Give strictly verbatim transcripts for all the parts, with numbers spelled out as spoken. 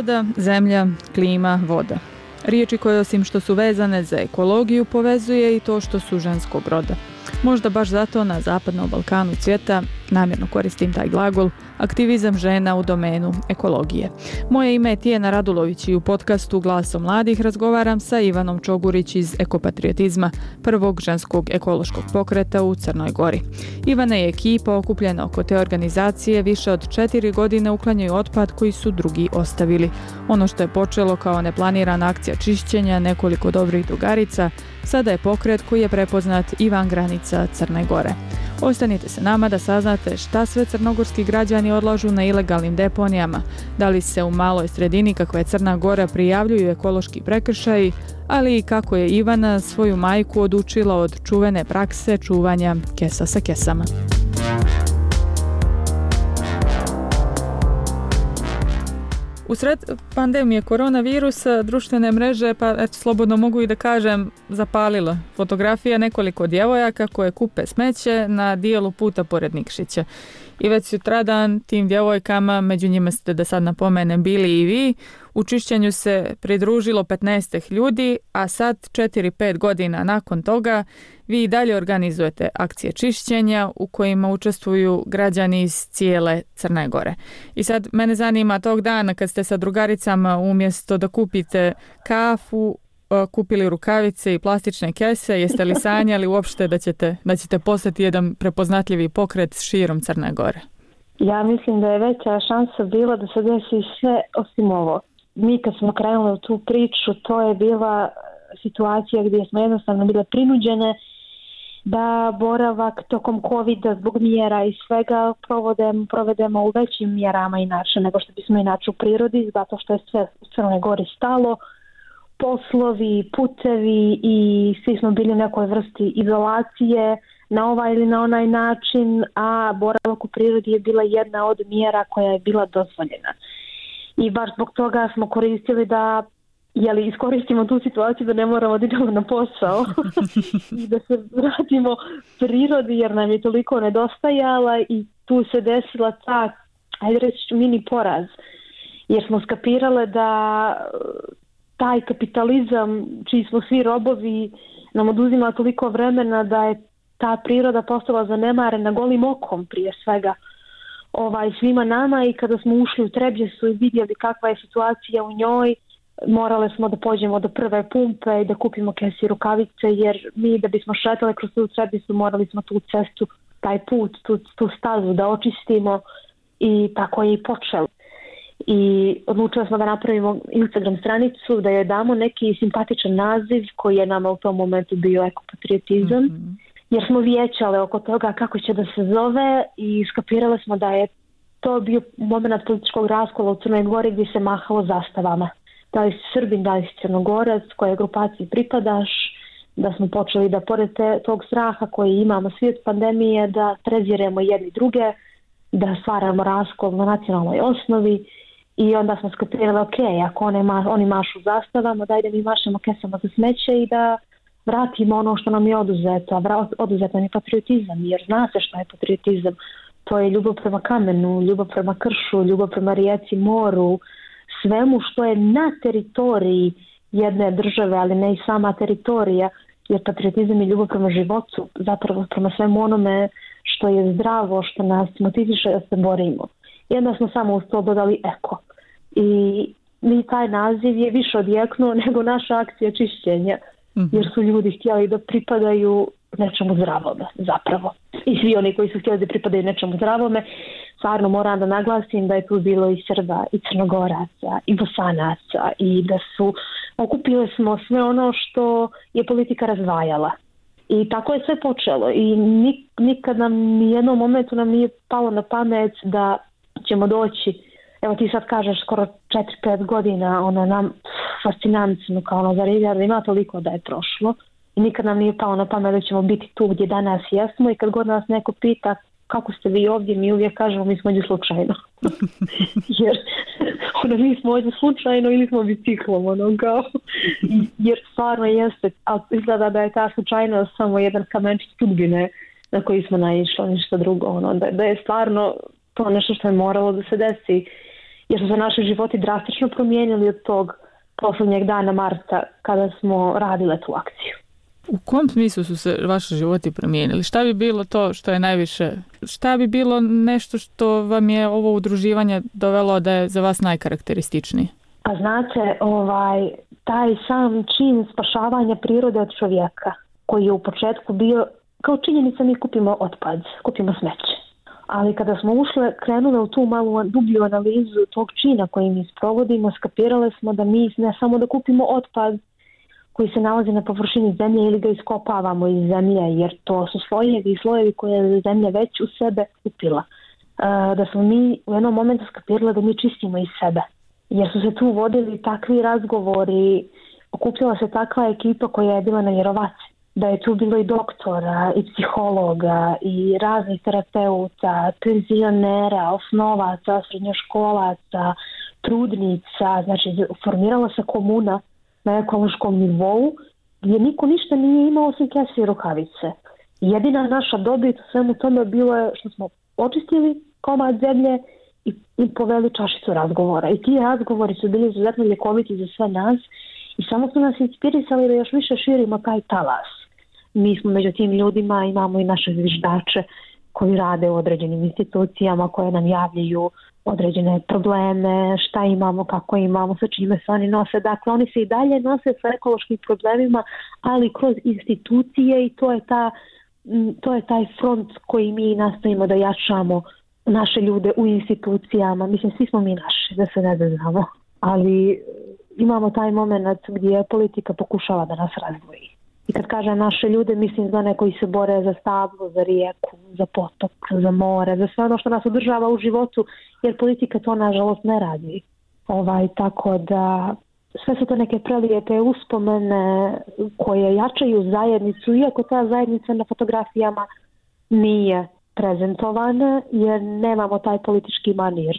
Priroda, zemlja, klima, voda. Riječi koje osim što su vezane za ekologiju povezuje i to što su ženskog roda. Možda baš zato na Zapadnom Balkanu cvjeta, namjerno koristim taj glagol, aktivizam žena u domenu ekologije. Moje ime je Tijena Radulović i u podcastu Glasom mladih razgovaram sa Ivanom Čogurić iz Ekopatriotizma, prvog ženskog ekološkog pokreta u Crnoj Gori. Ivana i ekipa okupljena oko te organizacije više od četiri godine uklanjaju otpad koji su drugi ostavili. Ono što je počelo kao neplanirana akcija čišćenja nekoliko dobrih drugarica, sada je pokret koji je prepoznat i van granica Crne Gore. Ostanite se nama da saznate šta sve crnogorski građani odlažu na ilegalnim deponijama, da li se u maloj sredini kakva je Crna Gora prijavljuju ekološki prekršaji, ali i kako je Ivana svoju majku odučila od čuvene prakse čuvanja kesa sa kesama. U sred pandemije koronavirusa društvene mreže, pa eto, slobodno mogu i da kažem, zapalila fotografija nekoliko djevojaka koje kupe smeće na dijelu puta pored Nikšića. I već sutradan tim djevojkama, među njima ste, da sad napomenem, bili i vi, u čišćenju se pridružilo petnaest ljudi, a sad četiri pet godina nakon toga vi i dalje organizujete akcije čišćenja u kojima učestvuju građani iz cijele Crne Gore. I sad mene zanima tog dana kad ste sa drugaricama umjesto da kupite kafu, kupili rukavice i plastične kese, jeste li sanjali uopšte da ćete, da ćete postati jedan prepoznatljivi pokret širom Crne Gore? Ja mislim da je veća šansa bila da se desi sve osim ovo. Mi kad smo krenuli u tu priču, to je bila situacija gdje smo jednostavno bile prinuđene da boravak tokom covida zbog mjera i svega provodemo, provedemo u većim mjerama inače nego što bismo inače u prirodi, zato što je sve u Crnoj Gori stalo, poslovi, putevi i svi smo bili u nekoj vrsti izolacije na ovaj ili na onaj način, a boravak u prirodi je bila jedna od mjera koja je bila dozvoljena. I baš zbog toga smo koristili da jeli, iskoristimo tu situaciju da ne moramo da idemo na posao i da se vratimo prirodi jer nam je toliko nedostajala i tu se desila ta, ajde reći, mini poraz. Jer smo skapirale da taj kapitalizam čiji smo svi robovi nam oduzima toliko vremena da je ta priroda postala zanemarena golim okom prije svega ovaj, svima nama i kada smo ušli u Trebjesu i vidjeli kakva je situacija u njoj, morale smo da pođemo do prve pumpe i da kupimo kese i rukavice jer mi da bismo šetali kroz tu Trebjesu morali smo tu cestu, taj put, tu, tu stazu da očistimo i tako je i počelo. I odlučili smo da napravimo Instagram stranicu, da joj damo neki simpatičan naziv koji je nama u tom momentu bio ekopatriotizam, mm-hmm. jer smo vijećale oko toga kako će da se zove i skapirale smo da je to bio moment političkog raskola u Crnoj Gori gdje se mahalo zastavama. Da li si Srbin, da li si Crnogorac, koje grupaciji pripadaš, da smo počeli da pored te, tog straha koji imamo svi od pandemije, da preziremo jedni druge, da stvaramo raskol na nacionalnoj osnovi. I onda smo skapirali, ok, ako one ma, oni mašu zastavama, daj da mi mašemo kesama za smeće i da vratimo ono što nam je oduzeto. A oduzet nam je patriotizam, jer zna se što je patriotizam. To je ljubav prema kamenu, ljubav prema kršu, ljubav prema rijeci, moru, svemu što je na teritoriji jedne države, ali ne i sama teritorija, jer patriotizam je ljubav prema životu, zapravo prema svemu onome što je zdravo, što nas motiviše da se borimo. I onda smo samo uz to dodali eko. I mi taj naziv je više odjeknuo nego naša akcija čišćenja. Mm-hmm. Jer su ljudi htjeli da pripadaju nečemu zdravome, zapravo. I svi oni koji su htjeli da pripadaju nečemu zdravome, stvarno moram da naglasim da je tu bilo i Srba, i Crnogoraca, i Bosanaca, i da su, okupili smo sve ono što je politika razdvajala. I tako je sve počelo. I nik, nikad nam, ni jednom momentu nam nije palo na pamet da ćemo doći, evo ti sad kažeš skoro četiri pet godina, ono nam fascinantno kao ono zar ima toliko da je prošlo i nikad nam nije palo na pamet da ćemo biti tu gdje danas jesmo i kad god nas neko pita kako ste vi ovdje, mi uvijek kažemo mi smo ovdje slučajno. Jer ono, mi smo ovdje slučajno ili smo biciklom, ono kao, jer stvarno jeste, ali izgleda da je ta slučajnost samo jedan kamenčić sudbine na koji smo naišli, ništa drugo, ono, da, da je stvarno to nešto što je moralo da se desi jer su se naši životi drastično promijenili od tog posljednjeg dana marta kada smo radile tu akciju. U kom smislu su se vaši životi promijenili? Šta bi bilo to što je najviše, šta bi bilo nešto što vam je ovo udruživanje dovelo da je za vas najkarakterističniji? A znate, ovaj, taj sam čin spašavanja prirode od čovjeka, koji je u početku bio, kao činjenica mi kupimo otpad, kupimo smeće. Ali kada smo ušle, krenule u tu malu dublju analizu tog čina koji mi sprovodimo, skapirale smo da mi ne samo da kupimo otpad koji se nalazi na površini zemlje ili ga iskopavamo iz zemlje, jer to su slojevi i slojevi koje je zemlja već u sebe upila. Da smo mi u jednom momentu skapirale da mi čistimo iz sebe. Jer su se tu vodili takvi razgovori, okupljala se takva ekipa koja je bila nevjerovatna. Da je tu bilo i doktora, i psihologa, i raznih terapeuta, penzionera, osnovaca, srednjoškolaca, trudnica. Znači, formirala se komuna na ekološkom nivou gdje niko ništa nije imao osim kese i rukavice. Jedina naša dobit u svemu tome bilo je što smo očistili komad zemlje i, i poveli čašicu razgovora. I ti razgovori su bili izuzetno ljekoviti za sve nas i samo su nas inspirisali da još više širimo taj talas. Mi smo među tim ljudima, imamo i naše zviždače koji rade u određenim institucijama koje nam javljaju određene probleme, šta imamo, kako imamo, sa čime se oni nose. Dakle, oni se i dalje nose sa ekološkim problemima, ali kroz institucije i to je, ta, to je taj front koji mi nastavimo da jačamo naše ljude u institucijama. Mislim, svi smo mi naši, da se ne znamo, ali imamo taj moment gdje politika pokušava da nas razdvoji. I kad kažem naše ljude, mislim za one koji se bore za stablo, za rijeku, za potok, za more, za sve ono što nas održava u životu, jer politika to nažalost ne radi. Ovaj, tako da sve su to neke prelijepe uspomene koje jačaju zajednicu, iako ta zajednica na fotografijama nije prezentovana, jer nemamo taj politički manir.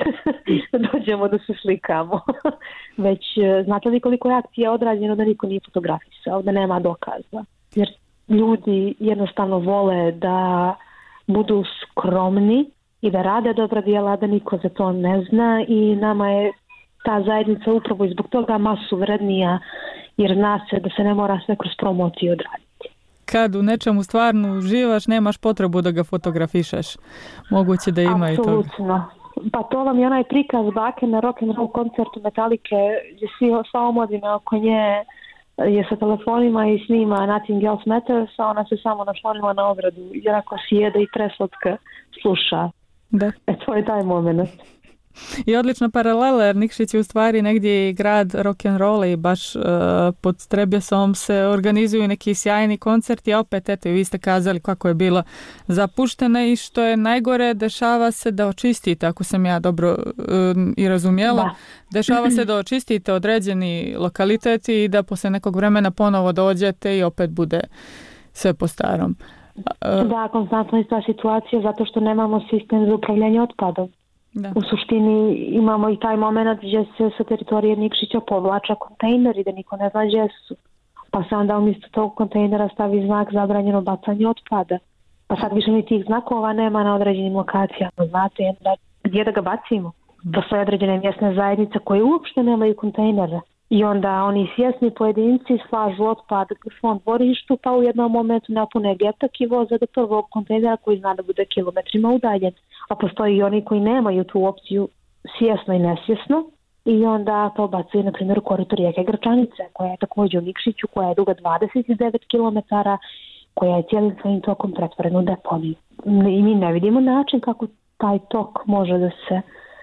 Da dođemo da se slikamo. Već znate li koliko je akcija odrađeno da niko nije fotografisao, da nema dokaza. Jer ljudi jednostavno vole da budu skromni i da rade dobra djela, da niko za to ne zna i nama je ta zajednica upravo i zbog toga masu vrednija, jer zna se da se ne mora sve kroz promociju odraditi. Kad u nečemu stvarno uživaš, nemaš potrebu da ga fotografišeš. Moguće da ima i toga. Apsolutno. Pa to vam je onaj prikaz bake na rock and roll koncertu Metalike gdje svi sva omladina oko nje je sa telefonima i snima Nothing Else Matters, a ona se samo našlonila na ogradu jer ako sjede i preslatka sluša. Da. E to je taj moment. I odlična paralela, jer Nikšić je u stvari negdje i grad rock'n'rolla i baš uh, pod Trebjesom se organizuju neki sjajni koncerti, a opet eto i vi ste kazali kako je bilo zapuštena i što je najgore, dešava se da očistite, ako sam ja dobro uh, i razumjela, da. Dešava se da očistite određeni lokaliteti i da poslije nekog vremena ponovo dođete i opet bude sve po starom. Uh, da, konstantno je ta situacija zato što nemamo sistem za upravljanje otpadom. Da. U suštini imamo i taj moment gdje se sa teritorije Nikšića povlača kontejneri da niko ne zna gdje su. Pa se onda umjesto tog kontejnera stavi znak zabranjeno bacanje otpada. Pa sad više ni tih znakova nema na određenim lokacijama. Znate gdje da ga bacimo? Postoje određene mjesne zajednice koje uopšte nemaju kontejnere. I onda oni svjesni pojedinci slažu otpad u svom dvorištu pa u jednom momentu napune getak i voze do prvog kontejnera koji zna da bude kilometrima udaljen. A postoji i oni koji nemaju tu opciju svjesno i nesvjesno i onda to bacaju na primjer u korito rijeke Grčanice koja je također u Nikšiću, koja je duga dvadeset devet kilometara, koja je cijelim svojim tokom pretvorena u deponiju. I mi ne vidimo način kako taj tok može da se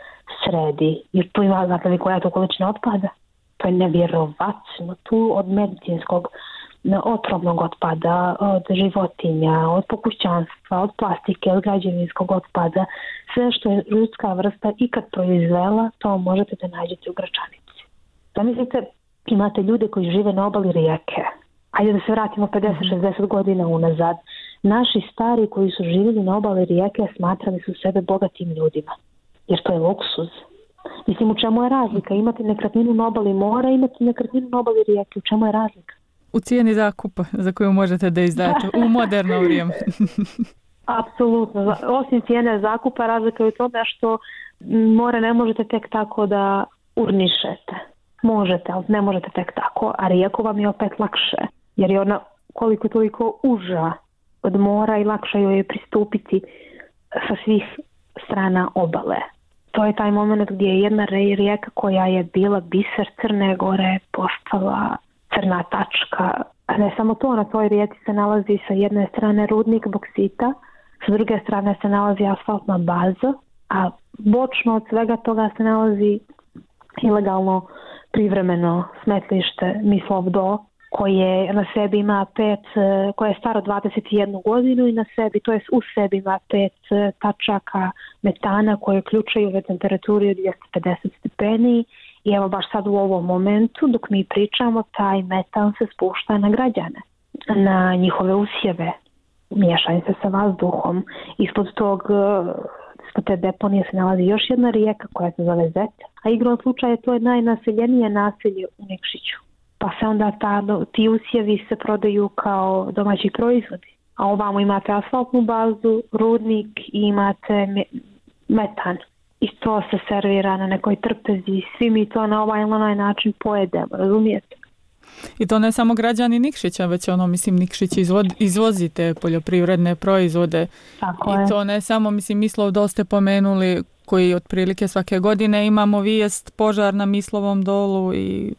sredi. Jer tu ima, znate li koja je to količina otpada? To je nevjerovatno. Tu od medicinskog otrovnog otpada, od životinja, od pokućanstva, od plastike, od građevinskog otpada, sve što je ljudska vrsta ikad proizvela, to možete da nađete u Gračanici. Zamislite, imate ljude koji žive na obali rijeke. Ajde da se vratimo pedeset šezdeset godina unazad. Naši stari koji su živjeli na obali rijeke smatrali su sebe bogatim ljudima, jer to je luksuz. Mislim, u čemu je razlika? Imate nekretninu na obali mora, imate nekretninu na obali rijeke. U čemu je razlika? U cijeni zakupa za koju možete da izdate u moderno vrijeme. Apsolutno. Osim cijene zakupa razlika je u tome što more ne možete tek tako da urnišete. Možete, ali ne možete tek tako, a rijeku vam je opet lakše, jer je ona koliko toliko uža od mora i lakše joj je pristupiti sa svih strana obale. To je taj moment gdje je jedna rijeka koja je bila biser Crne Gore postala crna tačka. A ne samo to, na toj rijeci se nalazi sa jedne strane rudnik boksita, sa druge strane se nalazi asfaltna baza, a bočno od svega toga se nalazi ilegalno privremeno smetlište Mislov Do, koje na sebi ima pet, koje je staro dvadeset jednu godinu i na sebi, to jest u sebi ima pet tačaka metana koje uključuju ve temperaturi od dvjesto pedeset stepeni i evo baš sad u ovom momentu dok mi pričamo taj metan se spušta na građane, na njihove usjeve, miješaju se sa vazduhom. Ispod tog ispod te deponije se nalazi još jedna rijeka koja se zove Zet, a igrom slučaja to je najnaseljenije naselje u Nikšiću. Pa se onda ta, ti usjevi se prodaju kao domaći proizvodi. A ovamo imate asfaltnu bazu, rudnik i imate metan. I to se servira na nekoj trpezi. Svi mi to na ovaj ili onaj način pojedemo, razumijete? I to ne samo građani Nikšića, već ono, mislim, Nikšić izvozi te poljoprivredne proizvode. Tako I je. to ne samo, mislim, Mislov Do ste pomenuli, koji otprilike svake godine imamo vijest požar na Mislovom dolu i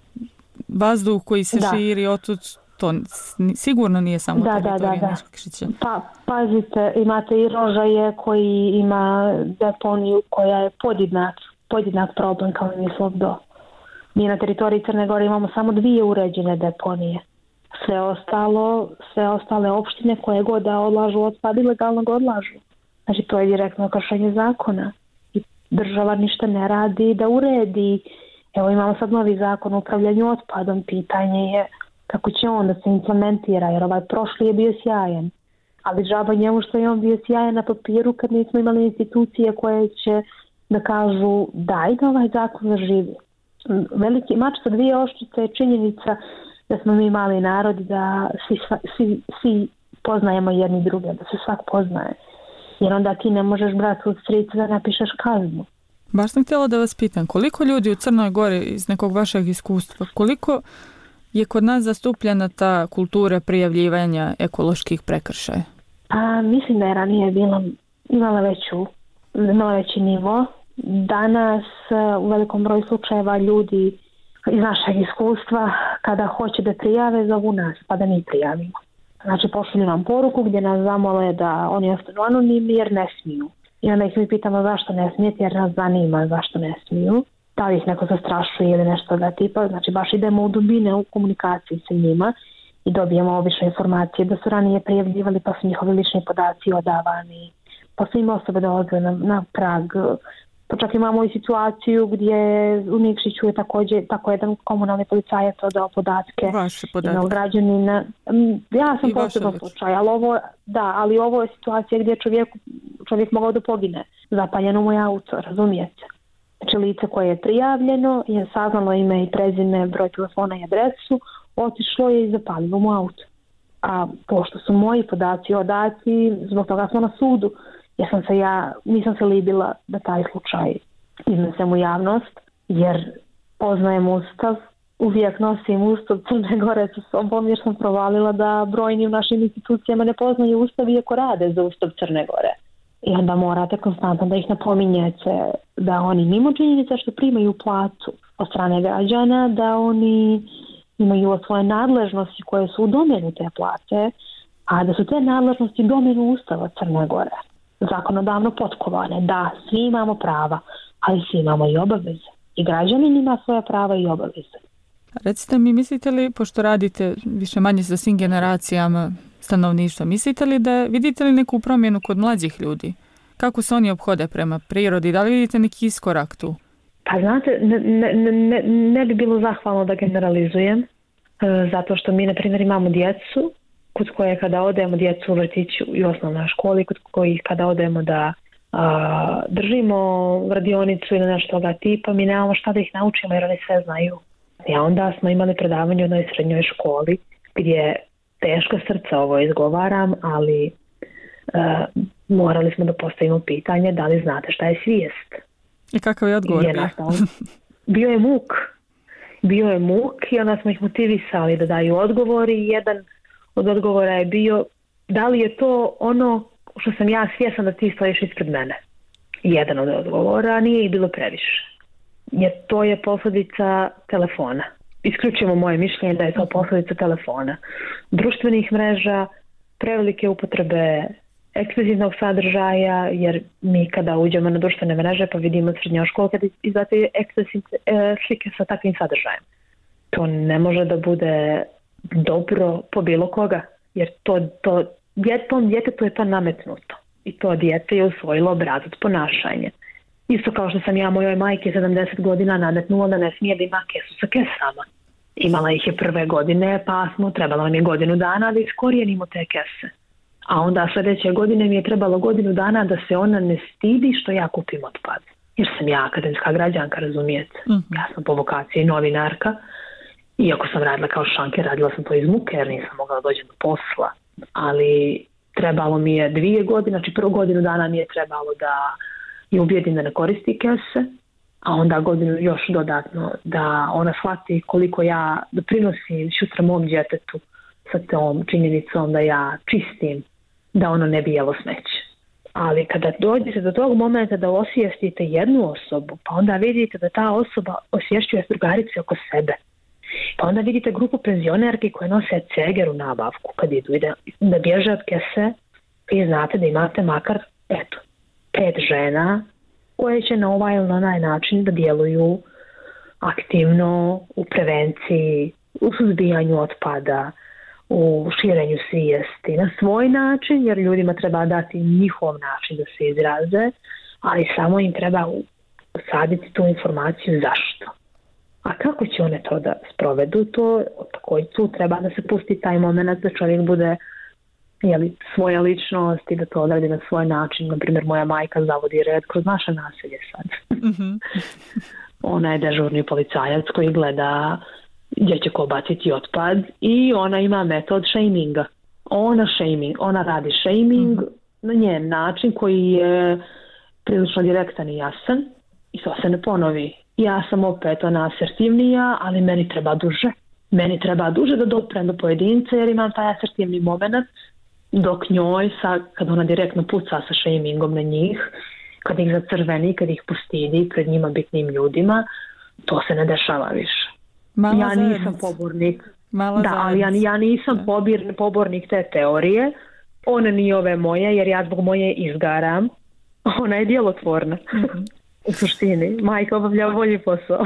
vazduh koji se da. širi otud, to sigurno nije samo da, teritorija da, da, Nikšića. Pa, pazite, imate i Rožaje koji ima deponiju koja je podjednak, podjednak problem kao Mislov Do. Mi na teritoriji Crne Gore imamo samo dvije uređene deponije. Sve ostalo, sve ostale opštine koje god da odlažu otpad ilegalno ga odlažu. Znači to je direktno kršenje zakona. I država ništa ne radi da uredi. Evo imamo sad novi zakon o upravljanju otpadom. Pitanje je kako će on da se implementira, jer ovaj prošli je bio sjajan. Ali džaba njemu što je on bio sjajan na papiru kad nismo imali institucije koje će da kažu daj da ovaj zakon zaživi. Veliki mač sa dvije oštrice je činjenica da smo mi mali narod, da svi, svi, svi poznajemo jedni druge, da se svak poznaje. Jer onda ti ne možeš brati od strica da napišeš kaznu. Baš sam htjela da vas pitam, koliko ljudi u Crnoj Gori iz nekog vašeg iskustva, koliko je kod nas zastupljena ta kultura prijavljivanja ekoloških prekršaja? A, mislim da je ranije bila, imala, veću, imala veći nivo. Danas u velikom broju slučajeva ljudi iz našeg iskustva kada hoće da prijave zovu nas pa da mi prijavimo. Znači pošalju nam poruku gdje nas zamole da oni ostanu anonimni jer ne smiju. I onda ih mi pitamo zašto ne smijete jer nas zanima zašto ne smiju. Da li ih neko zastrašuje ili nešto da tipa. Znači baš idemo u dubine u komunikaciji sa njima i dobijemo obične informacije da su ranije prijavljivali pa su njihovi lični podaci odavani. Pa su im osobe dolaze na, na prag. Pa čak imamo i situaciju gdje u Nikšiću je također tako jedan komunalni policajac odao podatke. Vaše podatke. Građanina. Ja sam posebno slučaj, ali ovo, da, ali ovo je situacija gdje čovjek, čovjek mogao da pogine. Zapaljeno mu je auto, razumijete? Znači lice koje je prijavljeno, je saznalo ime i prezime, broj telefona i adresu, otišlo je i zapalilo mu auto. A pošto su moji podaci odati, zbog toga smo na sudu. Ja sam se ja, nisam se libila da taj slučaj iznesem u javnost, jer poznajem Ustav, uvijek nosim Ustav Crne Gore sa sobom, jer sam provalila da brojni u našim institucijama ne poznaju Ustav iako rade za Ustav Crne Gore. I onda morate konstantno da ih napominjete da oni mimo činjenica što primaju platu od strane građana, da oni imaju svoje nadležnosti koje su u domenu te plate, a da su te nadležnosti u domenu Ustava Crne Gore. Zakonodavno potkovane, da, svi imamo prava, ali svi imamo i obaveze. I građanin ima svoja prava i obaveze. Recite mi, mislite li, pošto radite više manje sa svim generacijama stanovništva, mislite li da, vidite li neku promjenu kod mlađih ljudi? Kako se oni ophode prema prirodi? Da li vidite neki iskorak tu? Pa znate, ne, ne, ne, ne bi bilo zahvalno da generalizujem, zato što mi, na primjer, imamo djecu kod koje kada odemo djecu u vrtiću i osnovnoj školi, kod kojih kada odemo da a, držimo radionicu ili nešto toga tipa, mi nemamo šta da ih naučimo jer oni sve znaju. I onda smo imali predavanje u jednoj srednjoj školi gdje teško srce ovo izgovaram, ali a, morali smo da postavimo pitanje da li znate šta je svijest. I kakav je odgovor je bio? Bio je muk. Bio je muk i onda smo ih motivisali da daju odgovor i jedan od odgovora je bio da li je to ono što sam ja svjesna da ti stojiš ispred mene. Jedan od odgovora, nije ih bilo previše. Jer to je posljedica telefona. Isključivo moje mišljenje da je to posljedica telefona. Društvenih mreža, prevelike upotrebe ekskluzivnog sadržaja, jer mi kada uđemo na društvene mreže pa vidimo srednjoškolke izvate ekskluzivne slike sa takvim sadržajem. To ne može da bude dobro po bilo koga, jer to, to djetom djetetu je to nametnuto i to dijete je usvojilo obrazac ponašanja. Isto kao što sam ja mojoj majke sedamdeset godina nametnula da ne smije da ima kesu sa kesama. Imala ih je prve godine, pa smo trebalo nam je godinu dana da iskorijenimo te kese. A onda sljedeće godine mi je trebalo godinu dana da se ona ne stidi što ja kupim otpad. Jer sam ja akademska građanka, razumijete. Mm-hmm. Ja sam po vokaciji novinarka. Iako sam radila kao šanker, radila sam to iz muke jer nisam mogla doći do posla. Ali trebalo mi je dvije godine, znači prvu godinu dana mi je trebalo da je ubijedim da ne koristi kese, a onda godinu još dodatno da ona shvati koliko ja doprinosim sutra mom djetetu sa tom činjenicom da ja čistim, da ono ne bi jelo smeće. Ali kada dođete do tog momenta da osvijestite jednu osobu, pa onda vidite da ta osoba osvješćuje drugarice oko sebe. Pa onda vidite grupu penzionerki koje nose ceger u nabavku kad idu i da, da bježe od kese i znate da imate makar, eto, pet žena koje će na ovaj ili na onaj način da djeluju aktivno u prevenciji, u suzbijanju otpada, u širenju svijesti na svoj način, jer ljudima treba dati njihov način da se izraze, ali samo im treba usaditi tu informaciju zašto. A kako će one to da sprovedu, to također tu treba da se pusti taj moment da čovjek bude jeli, svoja ličnost i da to odradi na svoj način. Naprimjer, moja majka zavodi red kroz naše naselje sad. Mm-hmm. Ona je dežurni policajac koji gleda gdje će ko baciti otpad i ona ima metod shaminga. Ona shaming, ona radi shaming mm-hmm. na njen način koji je prilično direktan i jasan i to se ne ponovi. Ja sam opet ona asertivnija, ali meni treba duže. Meni treba duže da doprem do pojedinca jer imam taj asertivni moment, dok njoj, sa, kad ona direktno puca sa shamingom na njih, kad ih zacrveni, kad ih postidi pred njima bitnim ljudima, to se ne dešava više. Mala ja nisam zajednica. pobornik. Mala da, ali ja, ja nisam da. pobir, pobornik te teorije. Ona nije ove moje, jer ja zbog moje izgaram. Ona je djelotvorna. Mm-hmm. U suštini, majka obavlja bolji posao.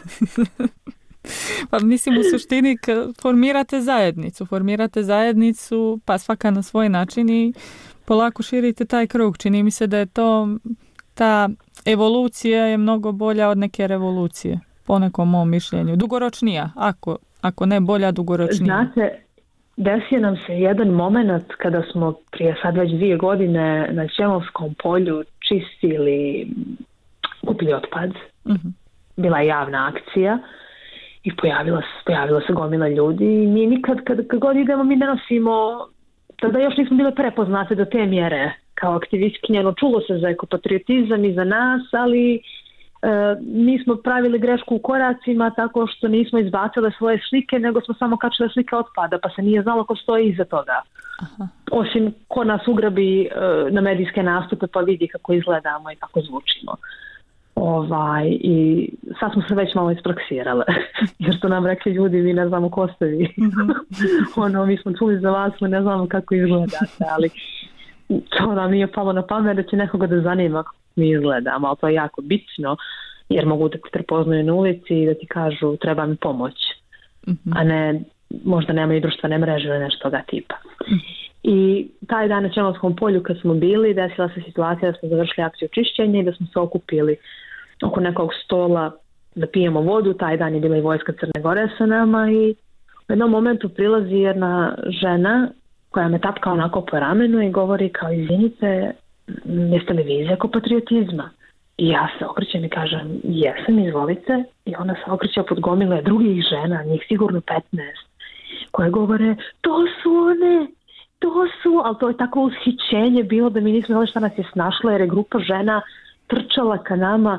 Pa mislim u suštini formirate zajednicu, formirate zajednicu pa svaka na svoj način i polako širite taj krug. Čini mi se da je to, ta evolucija je mnogo bolja od neke revolucije, po nekom mom mišljenju. Dugoročnija, ako, ako ne bolja, dugoročnija. Znate, desio nam se jedan moment kada smo prije sad već dvije godine na Ćemovskom polju čistili kupili otpad. Mm-hmm. Bila je javna akcija i pojavila se, pojavila se gomila ljudi i mi nikad kad, kad god idemo mi ne nosimo, tada još nismo bile prepoznate do te mjere kao aktivistkinje, no čulo se za ekopatriotizam i za nas, ali e, mi smo pravili grešku u koracima tako što nismo izbacile svoje slike, nego smo samo kačile slike otpada, pa se nije znalo ko stoji iza toga. Aha. Osim ko nas ugrabi e, na medijske nastupe pa vidi kako izgledamo i kako zvučimo. Ovaj, i sad smo se već malo ispraksirale jer su nam rekli ljudi mi ne znamo ko ste vi. Mm-hmm. ono, mi smo čuli za vas, mi ne znamo kako izgledate, ali to nam nije palo na pamet da će nekoga da zanima kako mi izgledamo, ali to je jako bitno jer mogu da te prepoznaju na ulici i da ti kažu treba mi pomoć, mm-hmm. a ne možda nemaju društvene mreže ili nešto toga tipa. Mm-hmm. I taj dan na Ćemovskom polju kad smo bili, desila se situacija da smo završili akciju čišćenja i da smo se okupili oko nekog stola da pijemo vodu. Taj dan je bila i vojska Crne Gore sa nama i u jednom momentu prilazi jedna žena koja me tapka onako po ramenu i govori kao izvinite, jeste li vi iz ekopatriotizma? I ja se okrećem i kažem jesam, izvolite. I ona se okreće pod gomile drugih žena, njih sigurno petnaest, koje govore to su one, to su, ali to je tako ushićenje bilo da mi nismo znali šta nas je snašlo jer je grupa žena trčala ka nama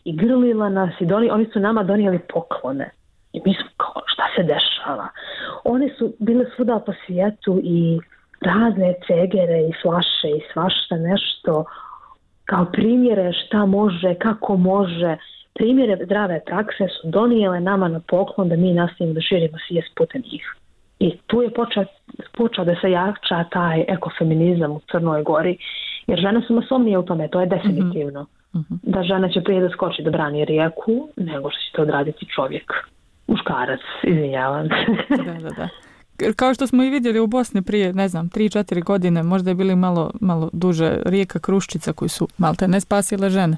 i grlila nas i doni, oni su nama donijeli poklone. I mi smo kao, šta se dešava? One su bile svuda po svijetu i razne cegere i flaše i svašta nešto kao primjere šta može, kako može, primjere zdrave prakse su donijele nama na poklon da mi nastavimo da širimo svijest putem njih. I tu je počeo, počeo da se jača taj ekofeminizam u Crnoj Gori, jer žene su masovnije u tome, to je definitivno. Mm-hmm. Da žena će prije da skoči da brani rijeku, nego što će to odraditi čovjek. Muškarac, izvinjavam se. Da, da, da. Kao što smo i vidjeli u Bosni prije, ne znam, tri četiri godine, možda je bili malo, malo duže, rijeka Kruščica koji su malte ne spasile žene.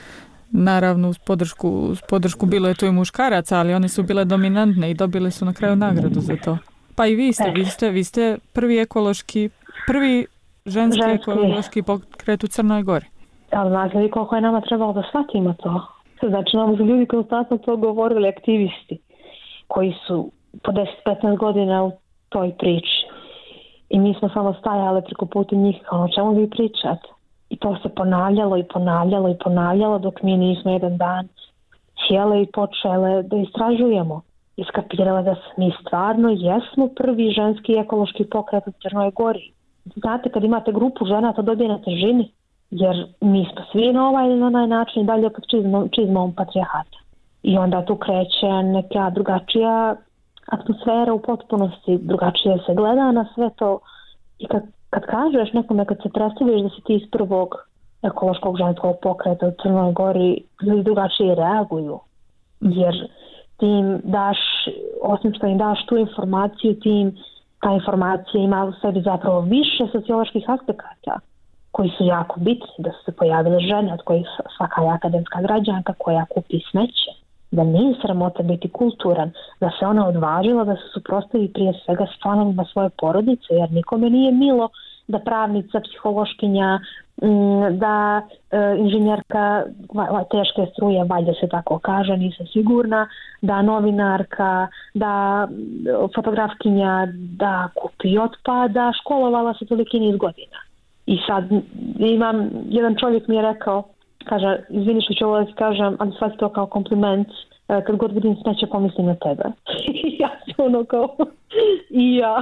Naravno, uz podršku, uz podršku bilo je tu i muškaraca, ali one su bile dominantne i dobile su na kraju nagradu za to. Pa i vi ste, vi ste, vi ste prvi ekološki, prvi ženski, ženski ekološki pokret u Crnoj Gori. Ali znate li koliko je nama trebalo da shvatimo to? Znači, nam su ljudi konstantno to govorili, aktivisti, koji su po deset petnaest godina u toj priči. I mi smo samo stajali preko puta njih, kao o čemu vi pričate? I to se ponavljalo i ponavljalo i ponavljalo dok mi nismo jedan dan sjele i počele da istražujemo. Iskapirale da mi stvarno jesmo prvi ženski ekološki pokret u Crnoj Gori. Znate, kad imate grupu žena, to dobije na težini, jer mi smo svi na ovaj ili na onaj način dalje pod čizmom, čizmom patrijarhata. I onda tu kreće neka drugačija atmosfera u potpunosti, drugačije se gleda na sve to. I kad, kad kažeš nekome, kad se predstaviš da si ti iz prvog ekološkog ženskog pokreta u Crnoj Gori, ljudi drugačije reaguju. Jer ti im daš, osim što im daš tu informaciju, ti im, ta informacija ima u sebi zapravo više socioloških aspekata koji su jako bitni, da su se pojavile žene od kojih svaka je akademska građanka koja kupi smeće, da nije sramota biti kulturan, da se ona odvažila da se suprotstavi prije svega s članovima svoje porodice, jer nikome nije milo da pravnica, psihološkinja, da e, inženjerka teške struje, valjda se tako kaže, nisam sigurna, da novinarka, da fotografkinja, da kupi otpada, školovala se toliki niz godina. I sad imam, jedan čovjek mi je rekao, kaže, izvini što ću ovo da ti kažem, ali shvati to kao kompliment, kad god vidim smeće pomislim na tebe. I ja sam ono kao, i ja.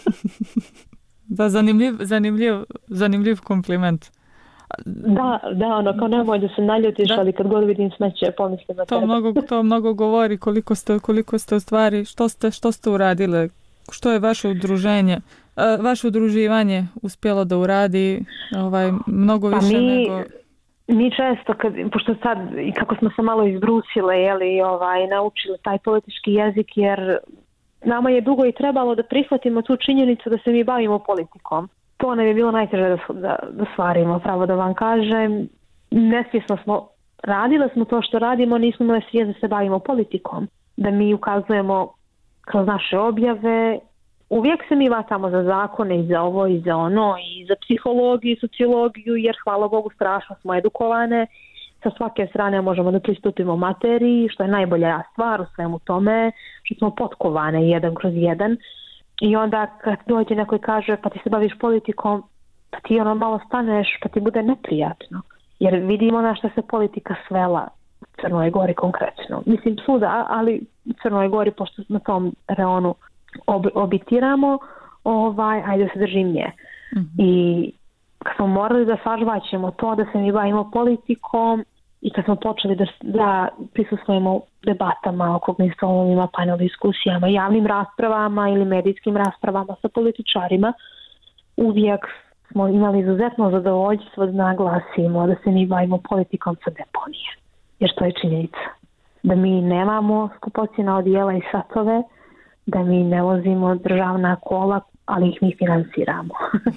Da, zanimljiv, zanimljiv, zanimljiv kompliment. Da, da, ono, kao nemoj da se naljutiš, da. Ali kad god vidim smeće pomislim na to tebe. Mnogo, to mnogo govori koliko ste, koliko ste u stvari, što ste, što ste uradile, što je vaše udruženje, vaše udruživanje uspjelo da uradi ovaj, mnogo više pa mi, nego... Mi često, kad, pošto sad i kako smo se malo izbrusile, jeli, ovaj, naučili taj politički jezik, jer nama je dugo i trebalo da prihvatimo tu činjenicu da se mi bavimo politikom. To nam je bilo najteže da, da, da stvarimo, pravo da vam kažem. Nesvjesno smo, radile smo to što radimo, nismo imali svijest da se bavimo politikom. Da mi ukazujemo kroz naše objave. Uvijek se mi vatamo za zakone i za ovo i za ono i za psihologiju i sociologiju, jer hvala Bogu strašno smo edukovane. Sa svake strane možemo da pristupimo materiji, što je najbolja stvar u svemu tome, što smo potkovane jedan kroz jedan. I onda kad dođe neko i kaže pa ti se baviš politikom, pa ti ono malo staneš, pa ti bude neprijatno. Jer vidimo na što se politika svela u Crnoj Gori konkretno. Mislim svuda, ali u Crnoj Gori, pošto na tom reonu ob, obitiramo, ovaj, ajde da se držim nje. Mm-hmm. I kad smo morali da sažvaćemo to, da se mi bavimo politikom i kad smo počeli da, da prisustvujemo debatama, okruglim stolovima, panel diskusijama, javnim raspravama ili medijskim raspravama sa političarima, uvijek smo imali izuzetno zadovoljstvo da naglasimo da se mi bavimo politikom sa deponije. Jer to je činjenica. Da mi nemamo skupocjena odijela i satove, da mi ne vozimo državna kola, ali ih mi financiramo.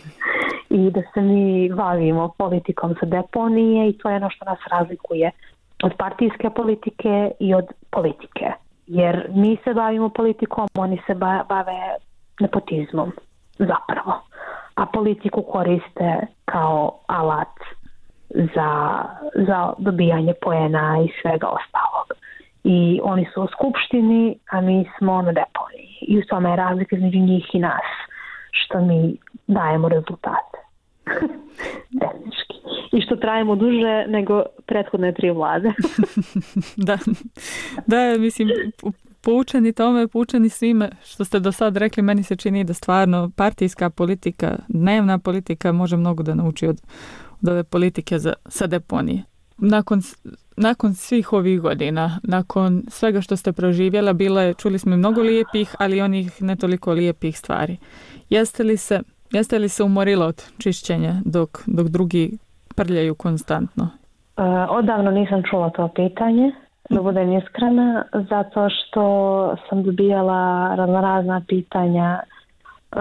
I da se mi bavimo politikom sa deponije i to je ono što nas razlikuje od partijske politike i od politike. Jer mi se bavimo politikom, oni se bave nepotizmom zapravo. A politiku koriste kao alat za, za dobijanje poena i svega ostalog. I oni su u skupštini, a mi smo na deponiji. I u tome je razlika između njih i nas, što mi dajemo rezultate. Tehnički. i što trajemo duže nego prethodne tri vlade. da, da, mislim, poučeni tome, poučeni svime što ste do sad rekli, meni se čini da stvarno partijska politika, dnevna politika može mnogo da nauči od, od ove politike za, sa deponije. Nakon, nakon svih ovih godina, nakon svega što ste proživjela, bilo je, čuli smo mnogo lijepih, ali i onih ne toliko lijepih stvari. Jeste li se, jeste li se umorila od čišćenja dok, dok drugi prljaju konstantno? Uh, odavno nisam čula to pitanje, da budem iskrena, zato što sam dobijala razna pitanja uh,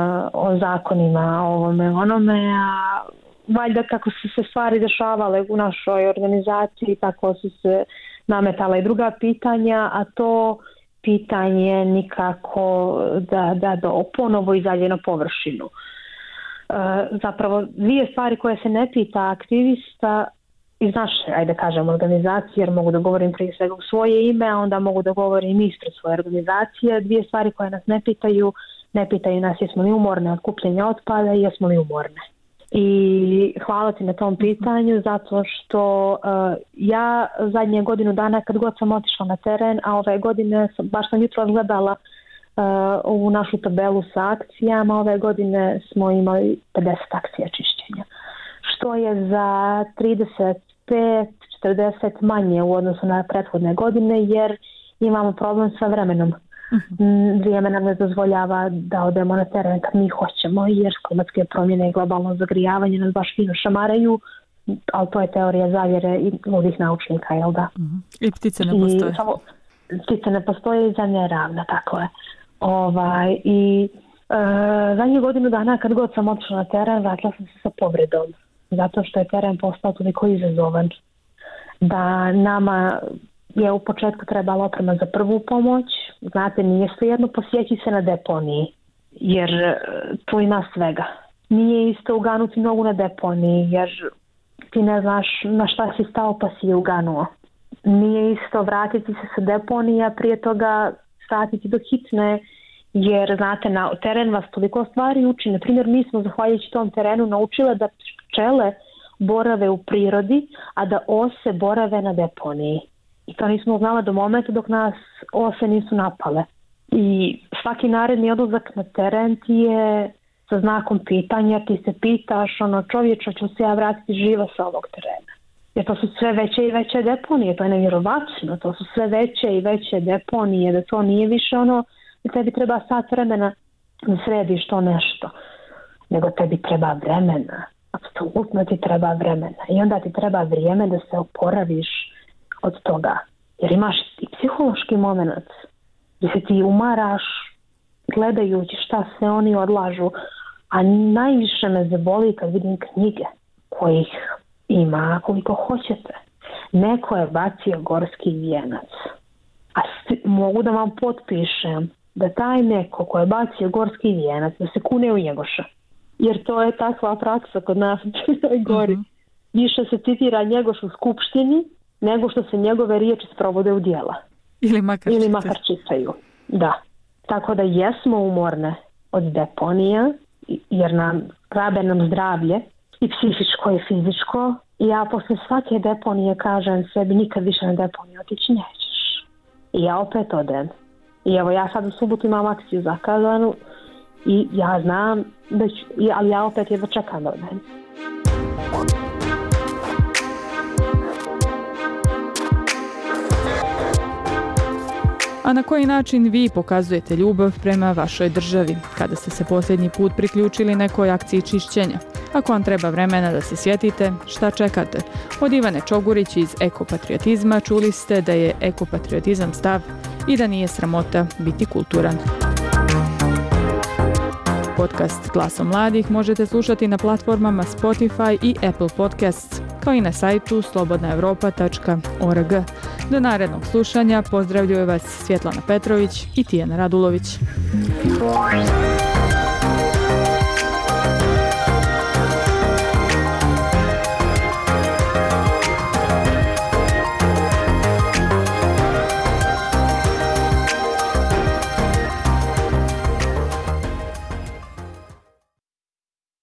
o zakonima, o ovome, onome, a valjda kako su se stvari dešavale u našoj organizaciji, tako su se nametala i druga pitanja, a to pitanje nikako da, da, da ponovo izađe na površinu. Uh, zapravo dvije stvari koje se ne pita aktivista iz naše, ajde kažem, organizacije, jer mogu da govorim prije svega u svoje ime, a onda mogu da govorim ispred svoje organizacije. Dvije stvari koje nas ne pitaju, ne pitaju nas jesmo li umorne od kupljenja otpada i jesmo li umorne. I hvala ti na tom pitanju, zato što uh, ja zadnje godinu dana kad god sam otišla na teren, a ove godine sam, baš sam jutro gledala uh, ovu našu tabelu sa akcijama, ove godine smo imali pedeset akcija čišćenja, što je za trideset pet do četrdeset manje u odnosu na prethodne godine, jer imamo problem sa vremenom. Uh-huh. Vrijeme nam ne dozvoljava da odemo na teren kad mi hoćemo, jer klimatske promjene i globalno zagrijavanje nas baš fino šamaraju, ali to je teorija zavjere i ludih naučnika, jel da? Uh-huh. I ptice ne postoje. I, samo, ptice ne postoje i zemlja je ravna, tako je. Ovaj, I e, zadnju godinu dana kad god sam otišla na teren, vratila sam se sa povredom, zato što je teren postao toliko izazovan da nama je u početku trebala oprema za prvu pomoć. Znate, nije svejedno posjeći se na deponiji, jer tu ima svega. Nije isto uganuti nogu na deponiji, jer ti ne znaš na šta si stao pa si je uganuo. Nije isto vratiti se sa deponija, prije toga vratiti do hitne, jer znate, na teren vas toliko stvari uči. Na primjer, mi smo zahvaljujući tom terenu naučile da pčele borave u prirodi, a da ose borave na deponiji. I to nismo znala do momenta dok nas ose nisu napale. I svaki naredni odlazak na teren ti je sa znakom pitanja, ti se pitaš, ono, čovječo, ću se ja vratiti živa sa ovog terena. Jer to su sve veće i veće deponije, to je nevjerovatno, to su sve veće i veće deponije, da to nije više ono da tebi treba sat vremena da središ to nešto, nego tebi treba vremena, apsolutno ti treba vremena i onda ti treba vrijeme da se oporaviš od toga, jer imaš i psihološki moment gdje se ti umaraš gledajući šta se oni odlažu, a najviše me zaboli kad vidim knjige kojih ima koliko hoćete. Neko je bacio gorski vijenac, a st- mogu da vam potpišem da taj neko ko je bacio gorski vijenac da se kune u Njegoša, jer to je takva praksa kod nas u Crnoj Gori. Mm-hmm. Više se citira Njegoš u skupštini nego što se njegove riječi sprovode u djela. Ili makar, Ili makar čitaju. Da. Tako da jesmo umorne od deponija, jer nam rabe nam zdravlje i psihičko i fizičko. I ja posle svake deponije kažem sebi nikad više na deponiju otići nećeš. I ja opet odem. I evo ja sad u subotu imam akciju zakazanu i ja znam da ću, ali ja opet jedva čekam da odem. A na koji način vi pokazujete ljubav prema vašoj državi? Kada ste se posljednji put priključili nekoj akciji čišćenja? Ako vam treba vremena da se sjetite, šta čekate? Od Ivane Čogurić iz Ekopatriotizma čuli ste da je ekopatriotizam stav i da nije sramota biti kulturan. Podcast Glasom mladih možete slušati na platformama Spotify i Apple Podcasts, kao i na sajtu slobodna europa tačka org. Do narednog slušanja pozdravljaju vas Svjetlana Petrović i Tijana Radulović.